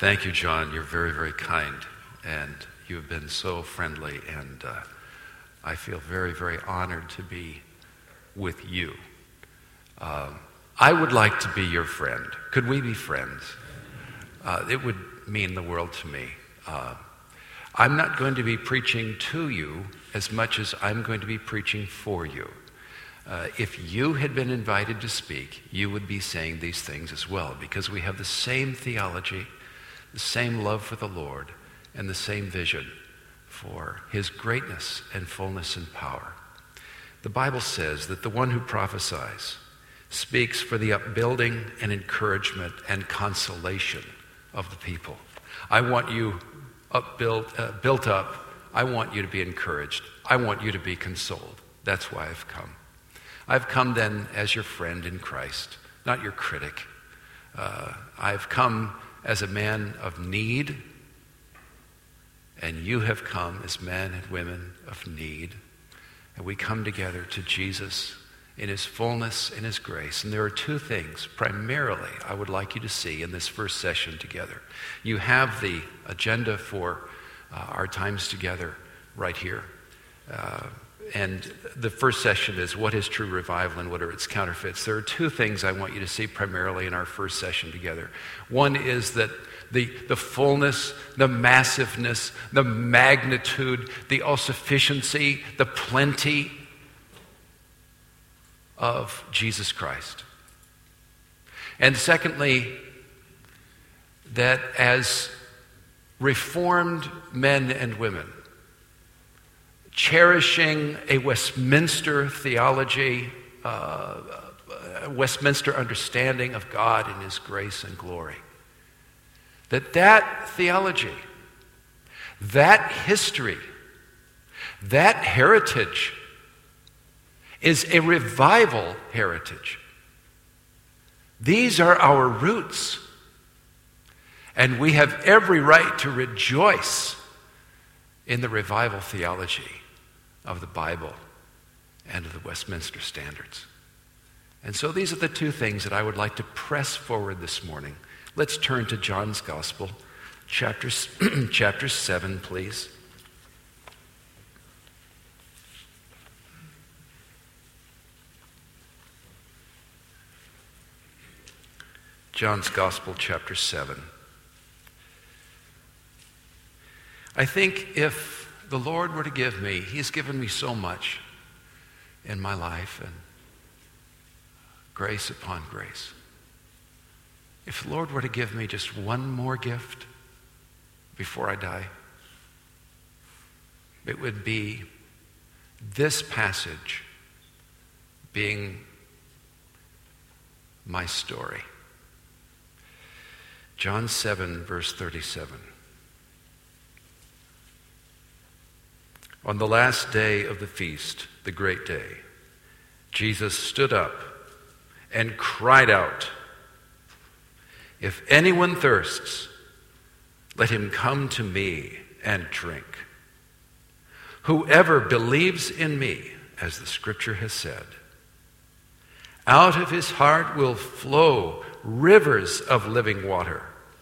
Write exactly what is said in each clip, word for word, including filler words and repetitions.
Thank you, John. You're very, very kind, and you have been so friendly, and uh, I feel very, very honored to be with you. Um, I would like to be your friend. Could we be friends? Uh, it would mean the world to me. Uh, I'm not going to be preaching to you as much as I'm going to be preaching for you. Uh, if you had been invited to speak, you would be saying these things as well, because we have the same theology, the same love for the Lord, and the same vision for his greatness and fullness and power. The Bible says that the one who prophesies speaks for the upbuilding and encouragement and consolation of the people. I want you upbuilt, uh, built up. I want you to be encouraged. I want you to be consoled. That's why I've come. I've come then as your friend in Christ, not your critic. Uh, I've come as a man of need, and you have come as men and women of need. And we come together to Jesus in his fullness and his grace. And there are two things, primarily, I would like you to see in this first session together. You have the agenda for uh, our times together right here. Uh, and the first session is what is true revival and what are its counterfeits. There are two things I want you to see primarily in our first session together. One is that the, the fullness, the massiveness, the magnitude, the all-sufficiency, the plenty of Jesus Christ. And secondly, that as reformed men and women, cherishing a Westminster theology, uh, a Westminster understanding of God and his grace and glory, that that theology, that history, that heritage is a revival heritage. These are our roots, and we have every right to rejoice in the revival theology of the Bible and of the Westminster Standards. And so these are the two things that I would like to press forward this morning. Let's turn to John's Gospel, chapter, chapter seven, please. John's Gospel, chapter seven. I think if the Lord were to give me, he's given me so much in my life, and grace upon grace. If the Lord were to give me just one more gift before I die, it would be this passage being my story. John seven, verse thirty-seven. On the last day of the feast, the great day, Jesus stood up and cried out, "If anyone thirsts, let him come to me and drink. Whoever believes in me, as the scripture has said, out of his heart will flow rivers of living water."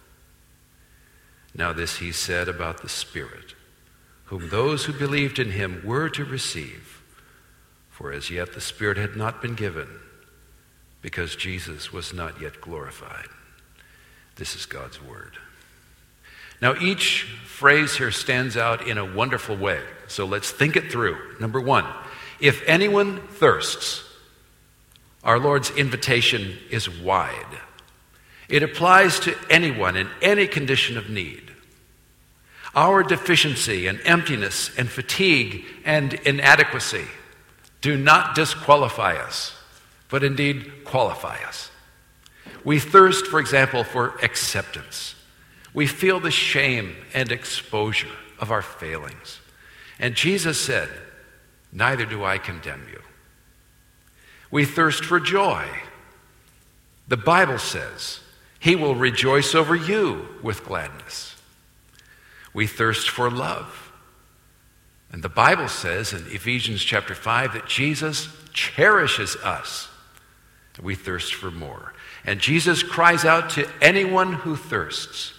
Now this he said about the Spirit, whom those who believed in him were to receive. For as yet the Spirit had not been given, because Jesus was not yet glorified. This is God's word. Now each phrase here stands out in a wonderful way. So let's think it through. Number one, if anyone thirsts, our Lord's invitation is wide. It applies to anyone in any condition of need. Our deficiency and emptiness and fatigue and inadequacy do not disqualify us, but indeed qualify us. We thirst, for example, for acceptance. We feel the shame and exposure of our failings. And Jesus said, "Neither do I condemn you." We thirst for joy. The Bible says, "He will rejoice over you with gladness." We thirst for love. And the Bible says in Ephesians chapter five that Jesus cherishes us. We thirst for more. And Jesus cries out to anyone who thirsts,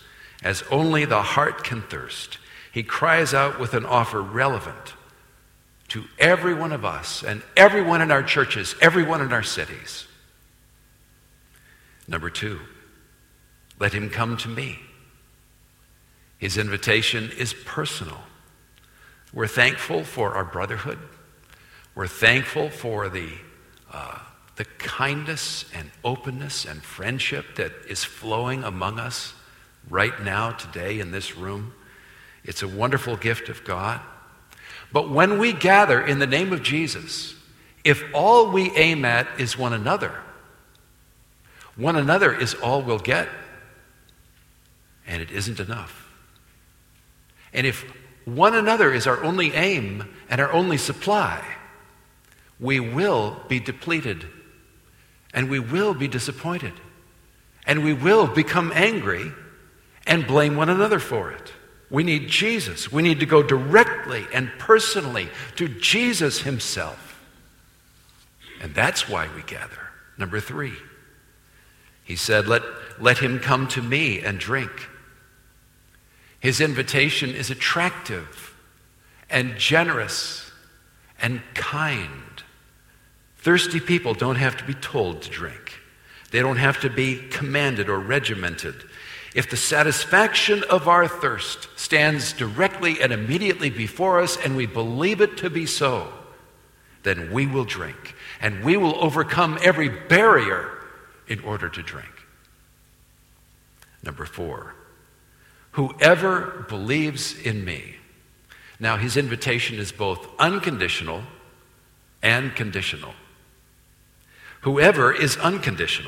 as only the heart can thirst, he cries out with an offer relevant to every one of us and everyone in our churches, everyone in our cities. Number two, let him come to me. His invitation is personal. We're thankful for our brotherhood. We're thankful for the, uh, the kindness and openness and friendship that is flowing among us right now, today, in this room. It's a wonderful gift of God. But when we gather in the name of Jesus, if all we aim at is one another, one another is all we'll get, and it isn't enough. And if one another is our only aim and our only supply, we will be depleted, and we will be disappointed, and we will become angry and blame one another for it. We need Jesus. We need to go directly and personally to Jesus himself. And that's why we gather. Number three, he said, let, let him come to me and drink. His invitation is attractive and generous and kind. Thirsty people don't have to be told to drink. They don't have to be commanded or regimented. If the satisfaction of our thirst stands directly and immediately before us and we believe it to be so, then we will drink, and we will overcome every barrier in order to drink. Number four, whoever believes in me. Now, his invitation is both unconditional and conditional. Whoever is unconditional.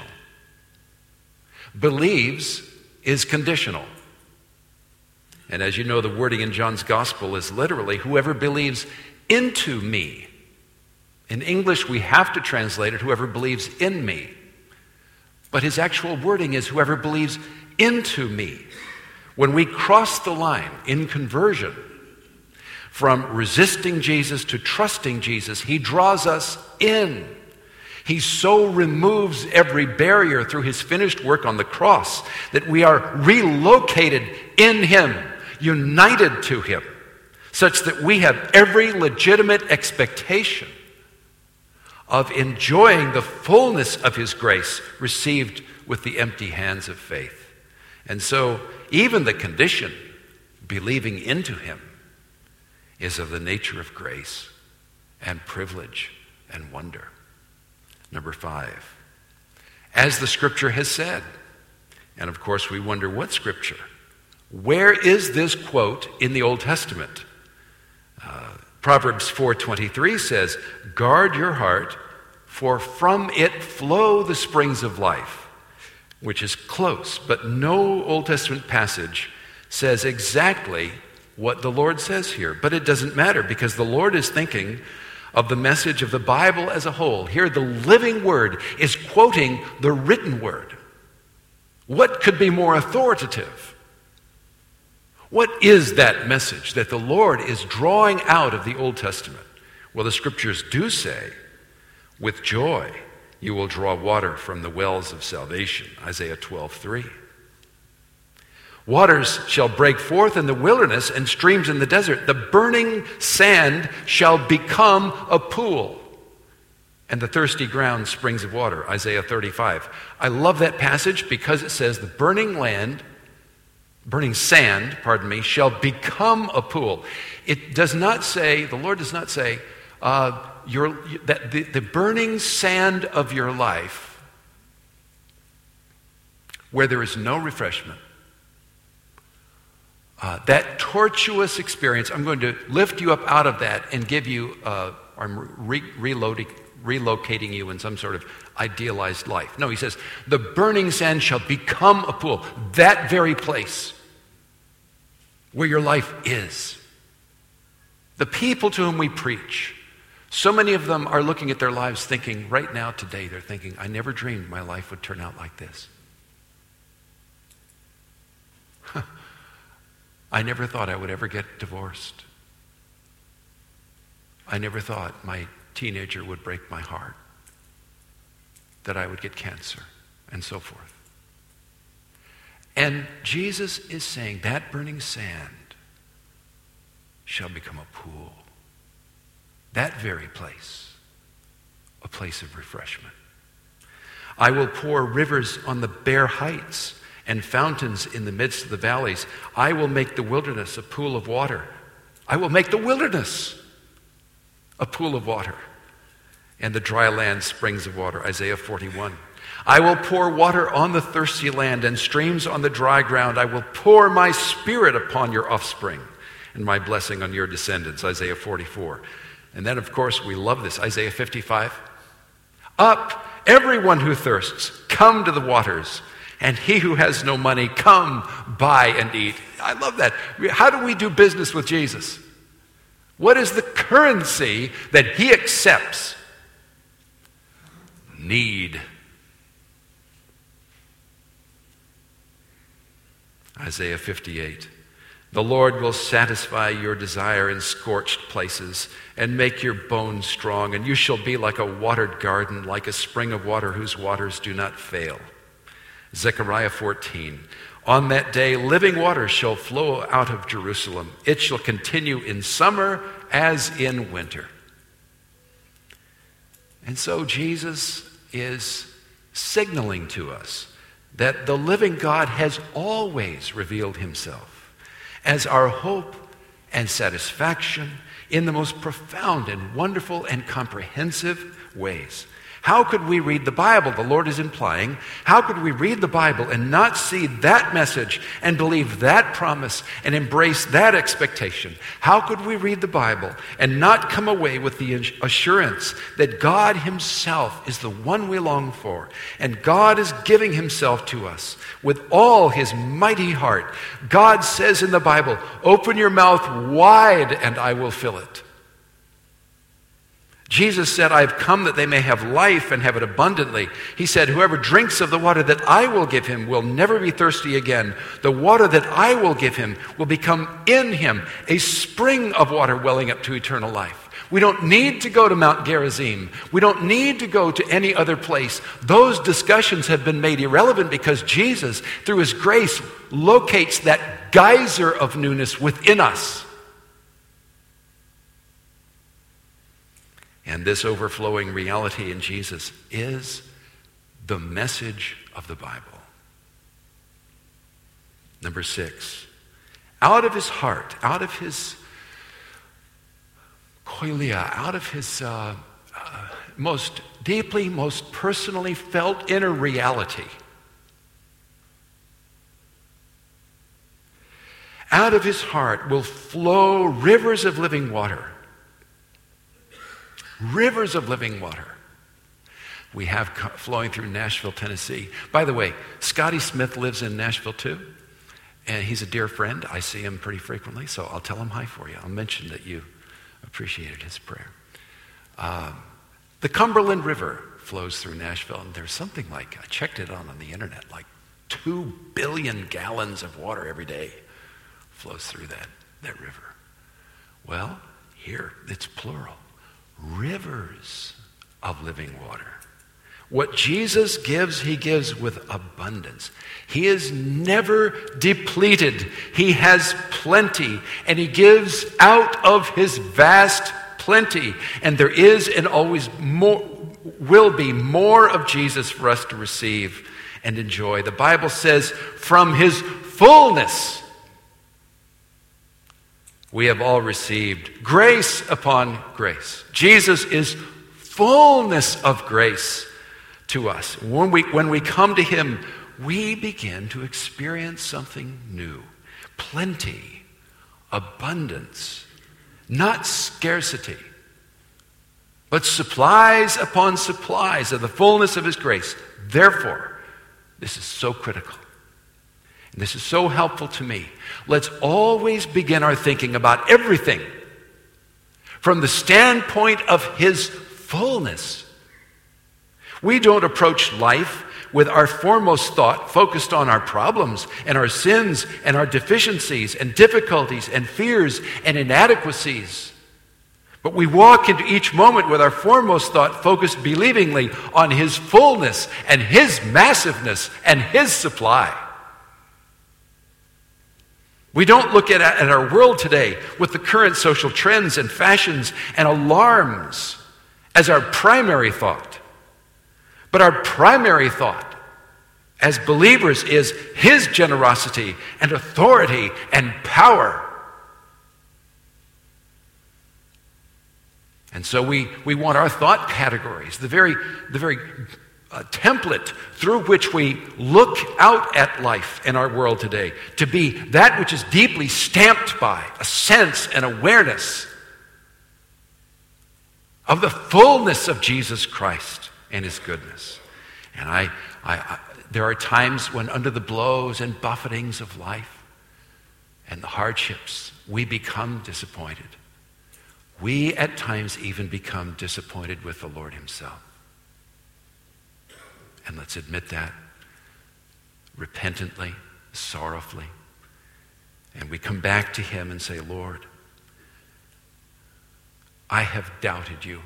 Believes is conditional. And as you know, the wording in John's gospel is literally, whoever believes into me. In English, we have to translate it, whoever believes in me. But his actual wording is, whoever believes into me. When we cross the line in conversion from resisting Jesus to trusting Jesus, he draws us in. He so removes every barrier through his finished work on the cross that we are relocated in him, united to him, such that we have every legitimate expectation of enjoying the fullness of his grace received with the empty hands of faith. And so even the condition, believing into him, is of the nature of grace and privilege and wonder. Number five, as the scripture has said, and of course we wonder what scripture? Where is this quote in the Old Testament? Uh, Proverbs four twenty-three says, guard your heart, for from it flow the springs of life, which is close, but no Old Testament passage says exactly what the Lord says here. But it doesn't matter, because the Lord is thinking of the message of the Bible as a whole. Here, the living word is quoting the written word. What could be more authoritative? What is that message that the Lord is drawing out of the Old Testament? Well, the scriptures do say, with joy you will draw water from the wells of salvation, Isaiah twelve three. Waters shall break forth in the wilderness and streams in the desert. The burning sand shall become a pool, and the thirsty ground springs of water, Isaiah thirty-five. I love that passage because it says the burning land, burning sand, pardon me, shall become a pool. It does not say, the Lord does not say, uh, your, that the, the burning sand of your life, where there is no refreshment, Uh, that tortuous experience, I'm going to lift you up out of that and give you, uh, I'm re- reloading, relocating you in some sort of idealized life. No, he says, the burning sand shall become a pool. That very place where your life is. The people to whom we preach, so many of them are looking at their lives thinking, right now, today, they're thinking, I never dreamed my life would turn out like this. I never thought I would ever get divorced. I never thought my teenager would break my heart, that I would get cancer, and so forth. And Jesus is saying that burning sand shall become a pool. That very place, a place of refreshment. I will pour rivers on the bare heights and fountains in the midst of the valleys. I will make the wilderness a pool of water. I will make the wilderness a pool of water, and the dry land springs of water. Isaiah forty-one. I will pour water on the thirsty land and streams on the dry ground. I will pour my spirit upon your offspring and my blessing on your descendants. Isaiah forty-four. And then, of course, we love this. Isaiah fifty-five. Up, everyone who thirsts, come to the waters. And he who has no money, come, buy and eat. I love that. How do we do business with Jesus? What is the currency that he accepts? Need. Isaiah fifty-eight. The Lord will satisfy your desire in scorched places and make your bones strong, and you shall be like a watered garden, like a spring of water whose waters do not fail. Zechariah fourteen. On that day, living water shall flow out of Jerusalem. It shall continue in summer as in winter. And so Jesus is signaling to us that the living God has always revealed himself as our hope and satisfaction in the most profound and wonderful and comprehensive ways. How could we read the Bible? The Lord is implying, how could we read the Bible and not see that message and believe that promise and embrace that expectation? How could we read the Bible and not come away with the assurance that God himself is the one we long for, and God is giving himself to us with all his mighty heart? God says in the Bible, open your mouth wide and I will fill it. Jesus said, I have come that they may have life and have it abundantly. He said, whoever drinks of the water that I will give him will never be thirsty again. The water that I will give him will become in him a spring of water welling up to eternal life. We don't need to go to Mount Gerizim. We don't need to go to any other place. Those discussions have been made irrelevant because Jesus, through his grace, locates that geyser of newness within us. And this overflowing reality in Jesus is the message of the Bible. Number six, out of his heart, out of his koilia, out of his uh, uh, most deeply, most personally felt inner reality, out of his heart will flow rivers of living water. Rivers of living water. We have flowing through Nashville, Tennessee. By the way, Scotty Smith lives in Nashville too, and he's a dear friend. I see him pretty frequently, so I'll tell him hi for you. I'll mention that you appreciated his prayer. Um, the Cumberland River flows through Nashville, and there's something like, I checked it on on the internet, like two billion gallons of water every day flows through that, that river. Well, here it's plural. Rivers of living water. What Jesus gives, he gives with abundance. He is never depleted. He has plenty, and he gives out of his vast plenty. And there is and always more, will be more of Jesus for us to receive and enjoy. The Bible says, from his fullness, we have all received grace upon grace. Jesus is fullness of grace to us. When we, when we come to him, we begin to experience something new. Plenty, abundance, not scarcity, but supplies upon supplies of the fullness of his grace. Therefore, this is so critical. And this is so helpful to me. Let's always begin our thinking about everything from the standpoint of his fullness. We don't approach life with our foremost thought focused on our problems and our sins and our deficiencies and difficulties and fears and inadequacies. But we walk into each moment with our foremost thought focused believingly on his fullness and his massiveness and his supply. We don't look at, at our world today with the current social trends and fashions and alarms as our primary thought. But our primary thought as believers is his generosity and authority and power. And so we, we want our thought categories, the very, the very uh, template through which we look out at life in our world today, to be that which is deeply stamped by a sense and awareness of the fullness of Jesus Christ and his goodness. And I, I, I there are times when under the blows and buffetings of life and the hardships, we become disappointed. We at times even become disappointed with the Lord himself. And let's admit that repentantly, sorrowfully. And we come back to him and say, Lord, I have doubted you.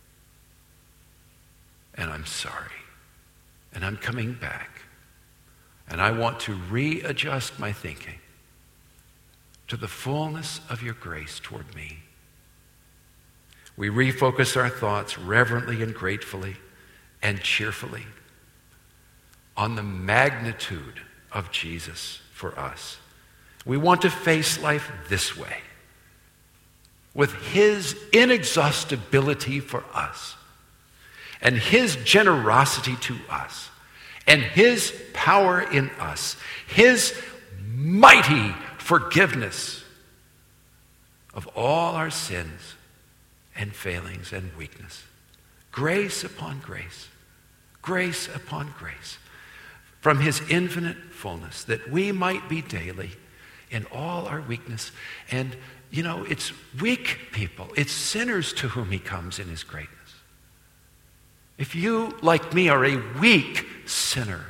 And I'm sorry. And I'm coming back. And I want to readjust my thinking to the fullness of your grace toward me. We refocus our thoughts reverently and gratefully and cheerfully on the magnitude of Jesus for us. We want to face life this way, with his inexhaustibility for us, and his generosity to us, and his power in us, his mighty forgiveness of all our sins and failings and weakness. Grace upon grace, grace upon grace, from his infinite fullness, that we might be daily in all our weakness. And, you know, it's weak people, it's sinners to whom he comes in his greatness. If you, like me, are a weak sinner,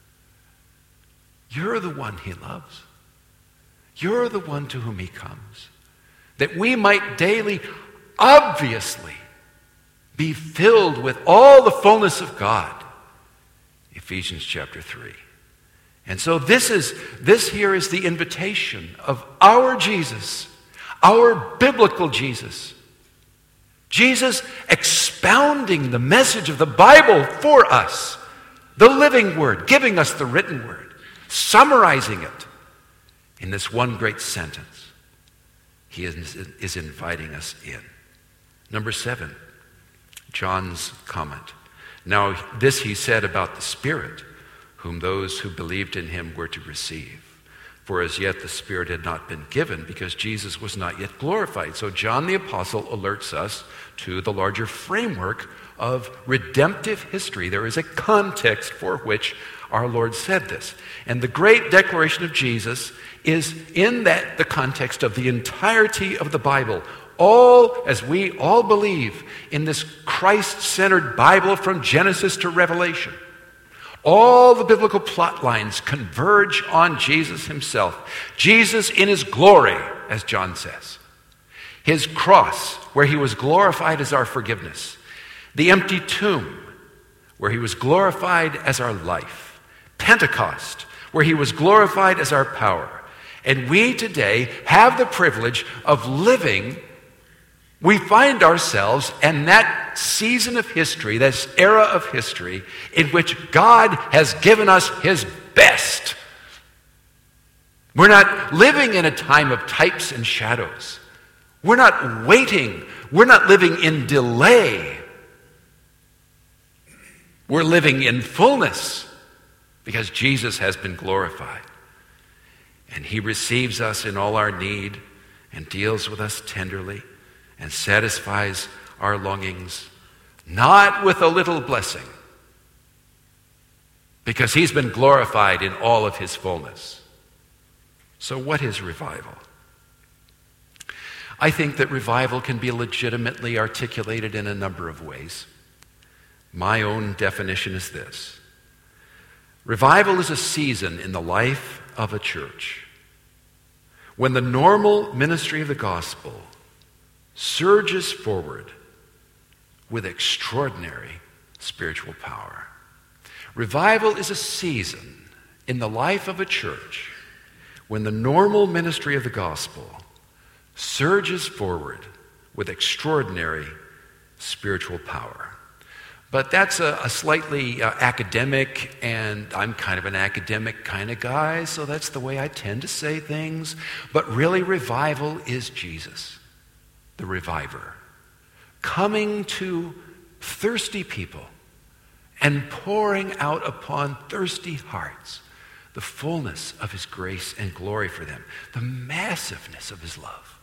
you're the one he loves. You're the one to whom he comes, that we might daily, obviously, be filled with all the fullness of God. Ephesians chapter three. And so this is this here is the invitation of our Jesus, our biblical Jesus. Jesus expounding the message of the Bible for us, the living word, giving us the written word, summarizing it in this one great sentence. He is, is inviting us in. Number seven, John's comment. Now this he said about the Spirit, whom those who believed in him were to receive. For as yet the Spirit had not been given, because Jesus was not yet glorified. So John the Apostle alerts us to the larger framework of redemptive history. There is a context for which our Lord said this. And the great declaration of Jesus is in that the context of the entirety of the Bible. All, as we all believe in this Christ-centered Bible from Genesis to Revelation, all the biblical plot lines converge on Jesus himself. Jesus in his glory, as John says. His cross, where he was glorified as our forgiveness. The empty tomb, where he was glorified as our life. Pentecost, where he was glorified as our power. And we today have the privilege of living. We find ourselves in that season of history, this era of history, in which God has given us his best. We're not living in a time of types and shadows. We're not waiting. We're not living in delay. We're living in fullness because Jesus has been glorified. And he receives us in all our need and deals with us tenderly and satisfies our longings, not with a little blessing, because he's been glorified in all of his fullness. So what is revival? I think that revival can be legitimately articulated in a number of ways. My own definition is this. Revival is a season in the life of a church when the normal ministry of the gospel surges forward with extraordinary spiritual power. Revival is a season in the life of a church when the normal ministry of the gospel surges forward with extraordinary spiritual power. But that's a, a slightly uh, academic, and I'm kind of an academic kind of guy, so that's the way I tend to say things. But really, revival is Jesus, the reviver, coming to thirsty people and pouring out upon thirsty hearts the fullness of his grace and glory for them, the massiveness of his love.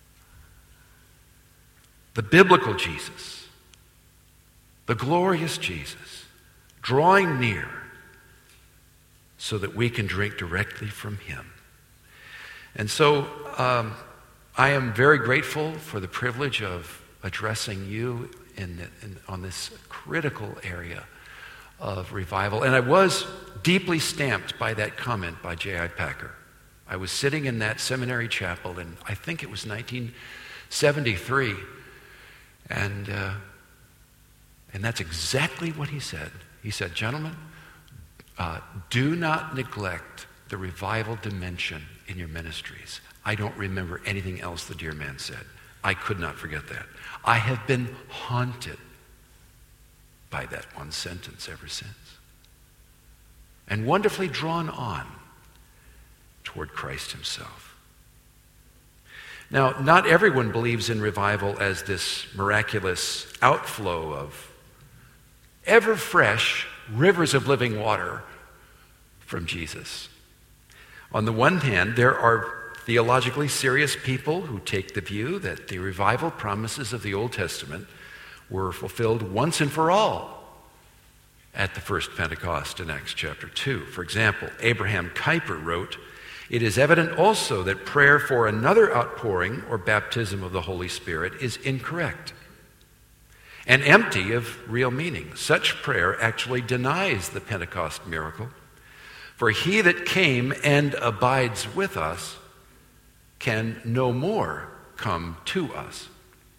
The biblical Jesus, the glorious Jesus, drawing near so that we can drink directly from him. And so um, I am very grateful for the privilege of addressing you in, the, in on this critical area of revival. And I was deeply stamped by that comment by J I Packer. I was sitting in that seminary chapel in, I think it was nineteen seventy-three, and uh, and that's exactly what he said. He said, gentlemen, uh, do not neglect the revival dimension in your ministries. I don't remember anything else the dear man said. I could not forget that. I have been haunted by that one sentence ever since, and wonderfully drawn on toward Christ himself. Now, not everyone believes in revival as this miraculous outflow of ever fresh rivers of living water from Jesus. On the one hand, there are theologically serious people who take the view that the revival promises of the Old Testament were fulfilled once and for all at the first Pentecost in Acts chapter two. For example, Abraham Kuyper wrote, "It is evident also that prayer for another outpouring or baptism of the Holy Spirit is incorrect and empty of real meaning. Such prayer actually denies the Pentecost miracle. For he that came and abides with us can no more come to us."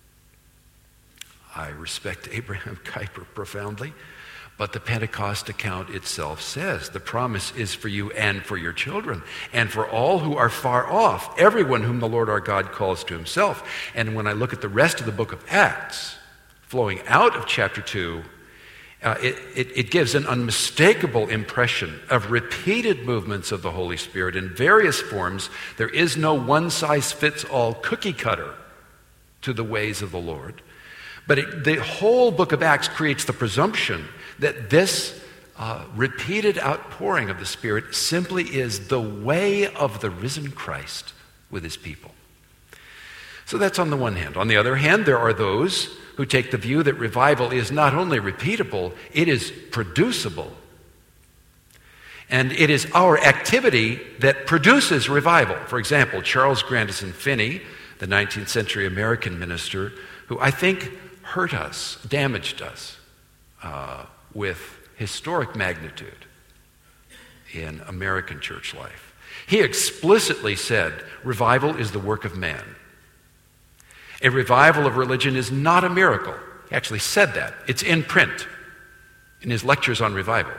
I respect Abraham Kuyper profoundly, but the Pentecost account itself says the promise is for you and for your children and for all who are far off, everyone whom the Lord our God calls to himself. And when I look at the rest of the book of Acts, flowing out of chapter two, uh, it, it, it gives an unmistakable impression of repeated movements of the Holy Spirit in various forms. There is no one-size-fits-all cookie cutter to the ways of the Lord. But it, the whole book of Acts creates the presumption that this uh, repeated outpouring of the Spirit simply is the way of the risen Christ with his people. So that's on the one hand. On the other hand, there are those who take the view that revival is not only repeatable, it is producible. And it is our activity that produces revival. For example, Charles Grandison Finney, the nineteenth century American minister, who I think hurt us, damaged us uh, with historic magnitude in American church life. He explicitly said, revival is the work of man. A revival of religion is not a miracle. He actually said that. It's in print in his lectures on revival.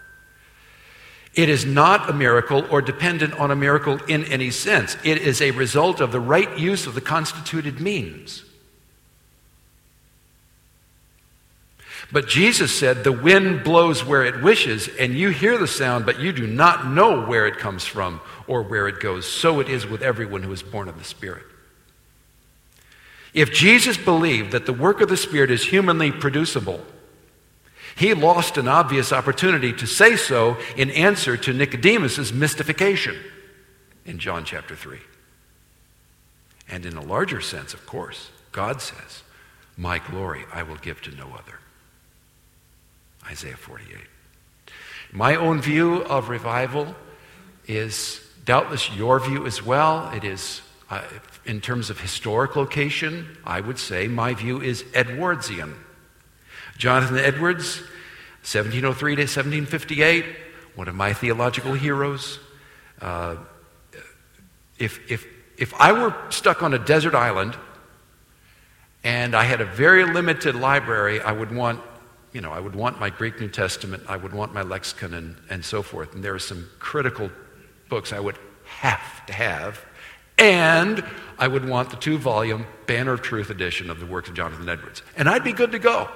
It is not a miracle or dependent on a miracle in any sense. It is a result of the right use of the constituted means. But Jesus said, the wind blows where it wishes, and you hear the sound, but you do not know where it comes from or where it goes. So it is with everyone who is born of the Spirit. If Jesus believed that the work of the Spirit is humanly producible, he lost an obvious opportunity to say so in answer to Nicodemus' mystification in John chapter three. And in a larger sense, of course, God says, my glory I will give to no other. Isaiah forty-eight. My own view of revival is doubtless your view as well. It is, uh, in terms of historic location, I would say my view is Edwardsian. Jonathan Edwards, seventeen oh three to seventeen fifty-eight, one of my theological heroes. Uh, if, if, if I were stuck on a desert island and I had a very limited library, I would want You know, I would want my Greek New Testament, I would want my lexicon and, and so forth. And there are some critical books I would have to have. And I would want the two-volume Banner of Truth edition of the works of Jonathan Edwards. And I'd be good to go.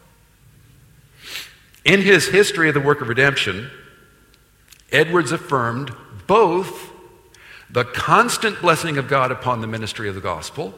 In his History of the Work of Redemption, Edwards affirmed both the constant blessing of God upon the ministry of the gospel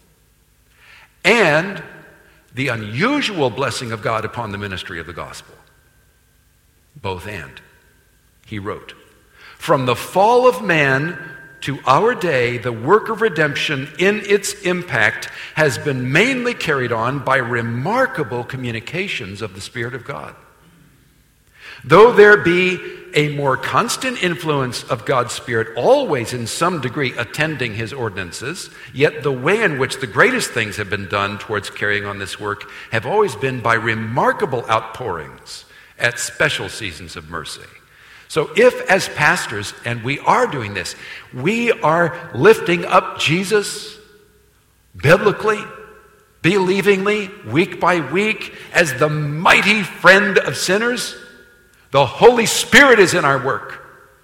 and the unusual blessing of God upon the ministry of the gospel. Both and. He wrote, "From the fall of man to our day, the work of redemption in its impact has been mainly carried on by remarkable communications of the Spirit of God. Though there be a more constant influence of God's Spirit always in some degree attending his ordinances, yet the way in which the greatest things have been done towards carrying on this work have always been by remarkable outpourings at special seasons of mercy." So if as pastors, and we are doing this, we are lifting up Jesus biblically, believingly, week by week, as the mighty friend of sinners, the Holy Spirit is in our work.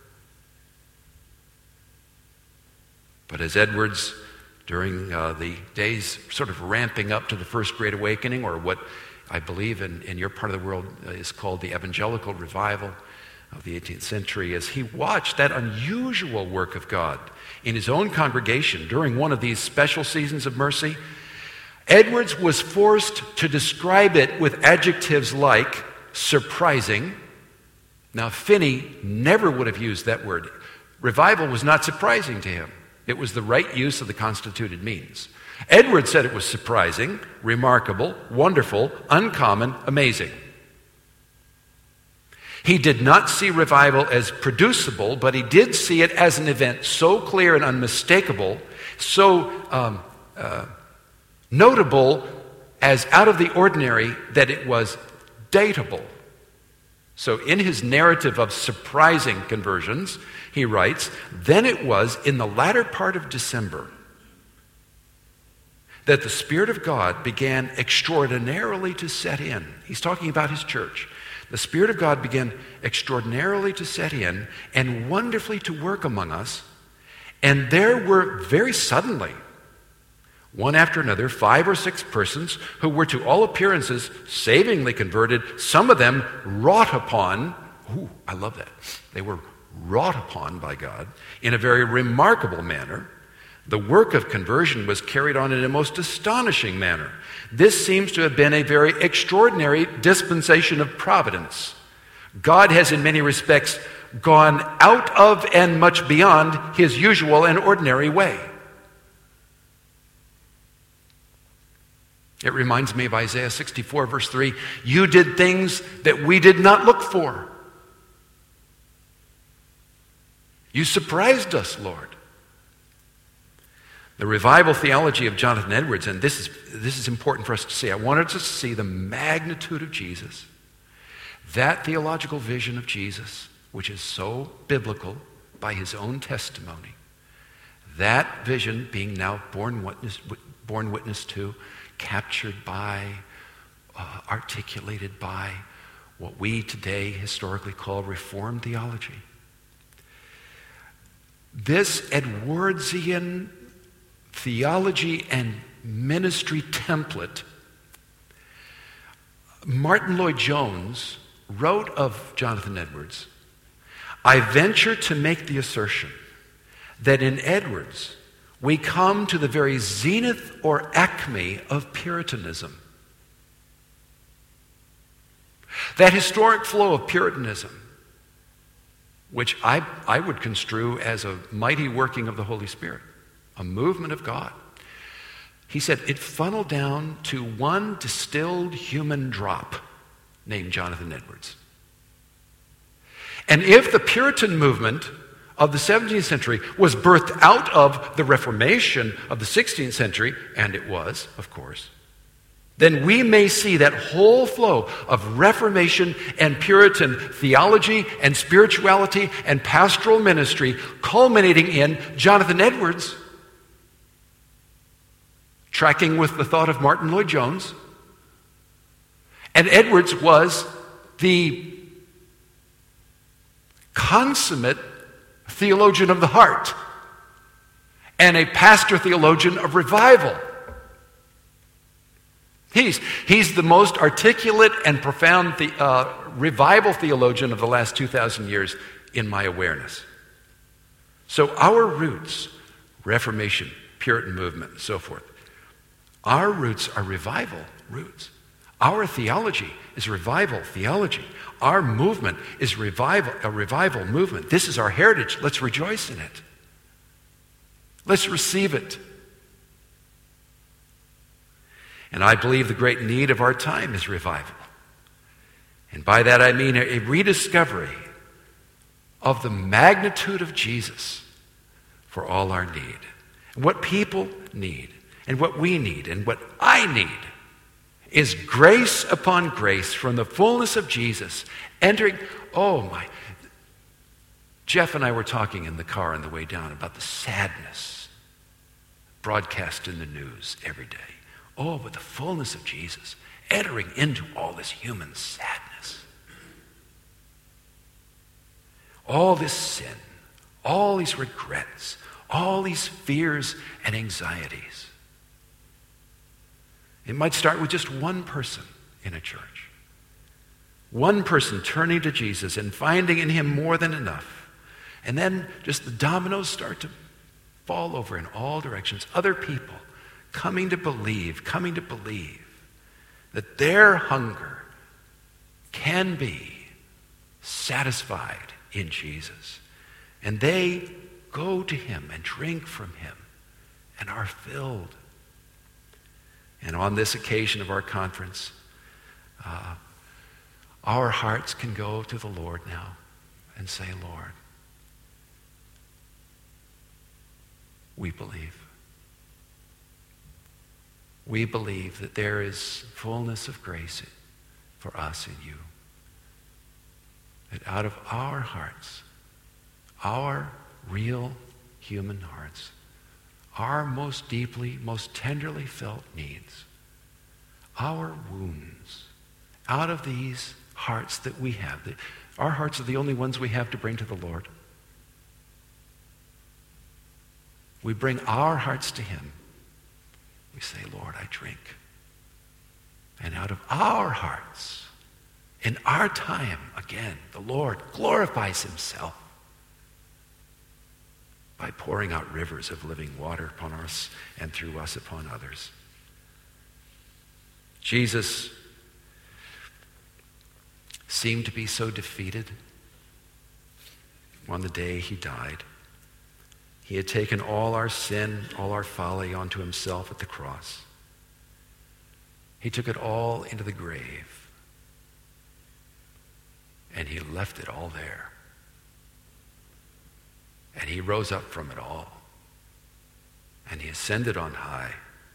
But as Edwards, during uh, the days sort of ramping up to the First Great Awakening, or what I believe in, in your part of the world is called the Evangelical Revival of the eighteenth century, as he watched that unusual work of God in his own congregation during one of these special seasons of mercy, Edwards was forced to describe it with adjectives like surprising. Now, Finney never would have used that word. Revival was not surprising to him. It was the right use of the constituted means. Edwards said it was surprising, remarkable, wonderful, uncommon, amazing. He did not see revival as producible, but he did see it as an event so clear and unmistakable, so um, uh, notable as out of the ordinary that it was datable. So in his narrative of surprising conversions, he writes, "Then it was in the latter part of December that the Spirit of God began extraordinarily to set in." He's talking about his church. The Spirit of God began extraordinarily to set in and wonderfully to work among us. And there were very suddenly, one after another, five or six persons who were to all appearances savingly converted, some of them wrought upon, ooh, I love that, they were wrought upon by God in a very remarkable manner. The work of conversion was carried on in a most astonishing manner. This seems to have been a very extraordinary dispensation of providence. God has in many respects gone out of and much beyond his usual and ordinary way. It reminds me of Isaiah sixty-four, verse three. "You did things that we did not look for. You surprised us, Lord." The revival theology of Jonathan Edwards, and this is, this is important for us to see. I wanted us to see the magnitude of Jesus, that theological vision of Jesus, which is so biblical by his own testimony, that vision being now borne witness, borne witness to, captured by, uh, articulated by what we today historically call Reformed theology. This Edwardsian theology and ministry template, Martin Lloyd-Jones wrote of Jonathan Edwards, "I venture to make the assertion that in Edwards we come to the very zenith or acme of Puritanism." That historic flow of Puritanism, which I, I would construe as a mighty working of the Holy Spirit, a movement of God. He said it funneled down to one distilled human drop named Jonathan Edwards. And if the Puritan movement of the seventeenth century was birthed out of the Reformation of the sixteenth century, and it was, of course, then we may see that whole flow of Reformation and Puritan theology and spirituality and pastoral ministry culminating in Jonathan Edwards, tracking with the thought of Martin Lloyd-Jones. And Edwards was the consummate theologian of the heart and a pastor theologian of revival. He's, he's the most articulate and profound the, uh, revival theologian of the last two thousand years in my awareness. So our roots, Reformation, Puritan movement, and so forth, our roots are revival roots. Our theology is revival theology. Our movement is revival, a revival movement. This is our heritage. Let's rejoice in it. Let's receive it. And I believe the great need of our time is revival. And by that I mean a rediscovery of the magnitude of Jesus for all our need. And what people need, and what we need, and what I need is grace upon grace from the fullness of Jesus entering. Oh my. Jeff and I were talking in the car on the way down about the sadness broadcast in the news every day. Oh, but the fullness of Jesus entering into all this human sadness. All this sin, all these regrets, all these fears and anxieties. It might start with just one person in a church. One person turning to Jesus and finding in him more than enough. And then just the dominoes start to fall over in all directions. Other people coming to believe, coming to believe that their hunger can be satisfied in Jesus. And they go to him and drink from him and are filled. And on this occasion of our conference, uh, our hearts can go to the Lord now and say, Lord, we believe. We believe that there is fullness of grace for us in you. That out of our hearts, our real human hearts, our most deeply, most tenderly felt needs, our wounds, out of these hearts that we have, that our hearts are the only ones we have to bring to the Lord. We bring our hearts to him. We say, Lord, I drink. And out of our hearts, in our time, again, the Lord glorifies himself by pouring out rivers of living water upon us and through us upon others. Jesus seemed to be so defeated on the day he died. He had taken all our sin, all our folly onto himself at the cross. He took it all into the grave. And he left it all there. And he rose up from it all. And he ascended on high.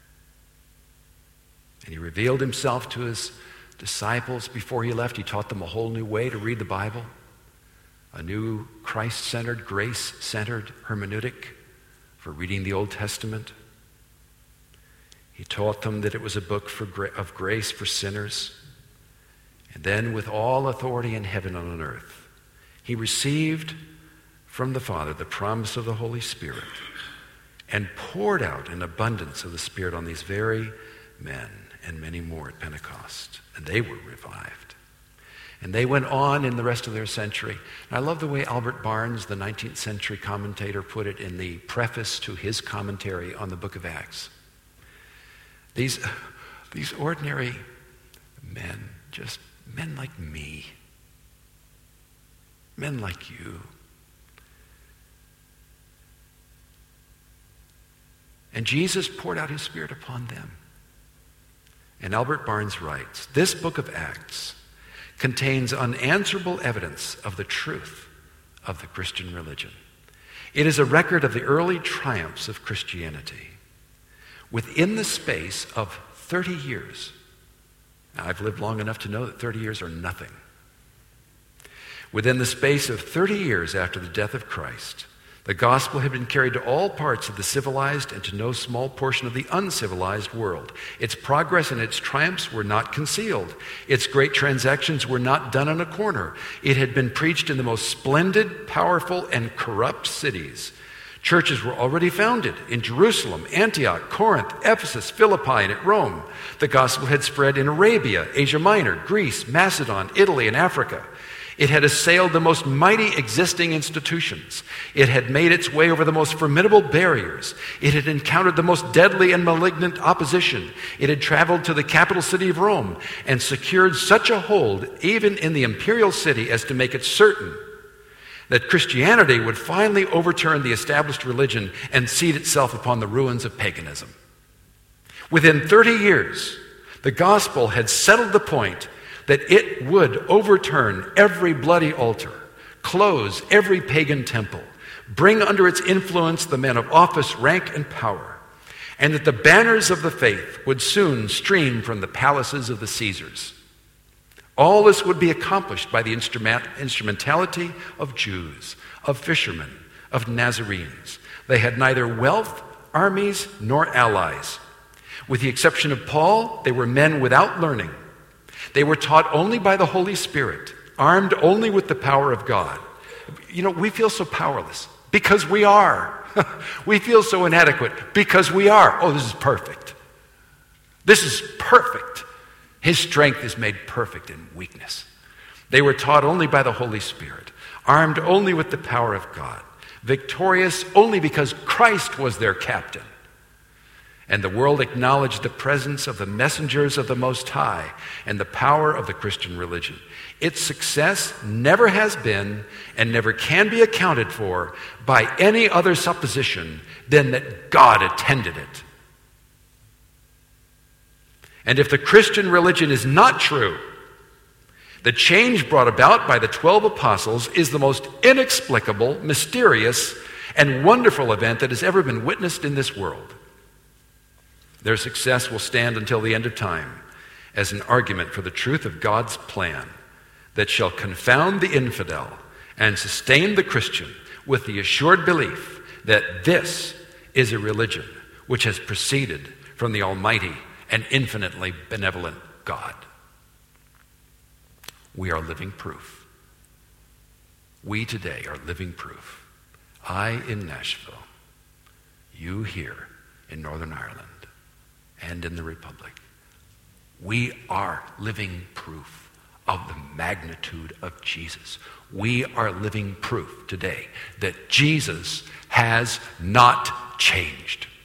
And he revealed himself to his disciples before he left. He taught them a whole new way to read the Bible. A new Christ-centered, grace-centered hermeneutic for reading the Old Testament. He taught them that it was a book for gra- of grace for sinners. And then with all authority in heaven and on earth, he received from the Father the promise of the Holy Spirit and poured out an abundance of the Spirit on these very men and many more at Pentecost. And they were revived. And they went on in the rest of their century. And I love the way Albert Barnes, the nineteenth century commentator, put it in the preface to his commentary on the book of Acts. These, these ordinary men, just men like me, men like you, and Jesus poured out his Spirit upon them. And Albert Barnes writes, this book of Acts contains unanswerable evidence of the truth of the Christian religion. It is a record of the early triumphs of Christianity. Within the space of thirty years, now I've lived long enough to know that thirty years are nothing. Within the space of thirty years after the death of Christ, The gospel had been carried to all parts of the civilized and to no small portion of the uncivilized world. Its progress and its triumphs were not concealed. Its great transactions were not done in a corner. It had been preached in the most splendid, powerful, and corrupt cities. Churches were already founded in Jerusalem, Antioch, Corinth, Ephesus, Philippi, and at Rome. The gospel had spread in Arabia, Asia Minor, Greece, Macedon, Italy, and Africa. It had assailed the most mighty existing institutions. It had made its way over the most formidable barriers. It had encountered the most deadly and malignant opposition. It had traveled to the capital city of Rome and secured such a hold, even in the imperial city, as to make it certain that Christianity would finally overturn the established religion and seat itself upon the ruins of paganism. Within thirty years, the gospel had settled the point that it would overturn every bloody altar, close every pagan temple, bring under its influence the men of office, rank, and power, and that the banners of the faith would soon stream from the palaces of the Caesars. All this would be accomplished by the instrument, instrumentality of Jews, of fishermen, of Nazarenes. They had neither wealth, armies, nor allies. With the exception of Paul, they were men without learning. They were taught only by the Holy Spirit, armed only with the power of God. You know, we feel so powerless because we are. We feel so inadequate because we are. Oh, this is perfect. This is perfect. His strength is made perfect in weakness. They were taught only by the Holy Spirit, armed only with the power of God, victorious only because Christ was their captain. And the world acknowledged the presence of the messengers of the Most High and the power of the Christian religion. Its success never has been and never can be accounted for by any other supposition than that God attended it. And if the Christian religion is not true, the change brought about by the twelve apostles is the most inexplicable, mysterious, and wonderful event that has ever been witnessed in this world. Their success will stand until the end of time as an argument for the truth of God's plan that shall confound the infidel and sustain the Christian with the assured belief that this is a religion which has proceeded from the Almighty and infinitely benevolent God. We are living proof. We today are living proof. I in Nashville, you here in Northern Ireland, and in the Republic. We are living proof of the magnitude of Jesus. We are living proof today that Jesus has not changed.